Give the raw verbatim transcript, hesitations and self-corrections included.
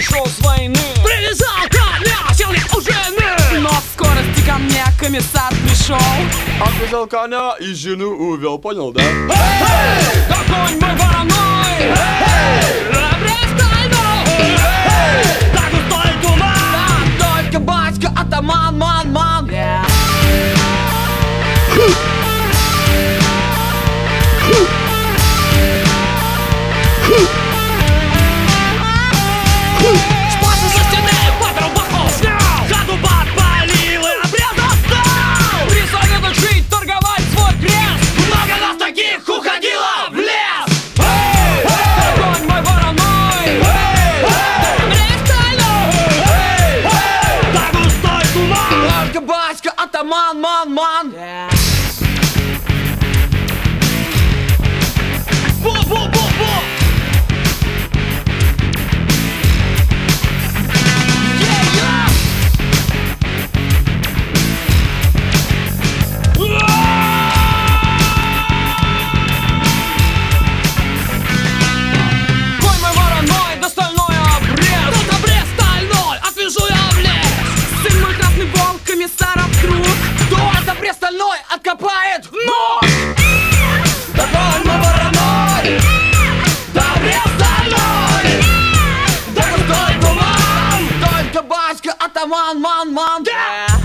пришел с войны, привязал коня, сел мне у жены. Но в скорости ко мне комиссар пришел, отвязал коня и жену увел, понял, да? Эй, какой мой вороной, эй, обрез стальной, эй, так густой туман, да, только батька атаман, ман, ман. Yeah. Шпацы со стены, под рубаху снял, хату подпалил и обрез достал. Три совета жить, торговать свой крест. Много нас таких уходило в лес. Эй, эй, огонь мой вороной, Эй, эй, обрез стальной, эй, эй, так густой туман, только батька атаман, ман, ман. Yeah. бу-бу-бу-бу. Стальной откопает нож. Такой мы вороной, да обрез стальной, да густой туман, только батька атаман, ман, ман. Да!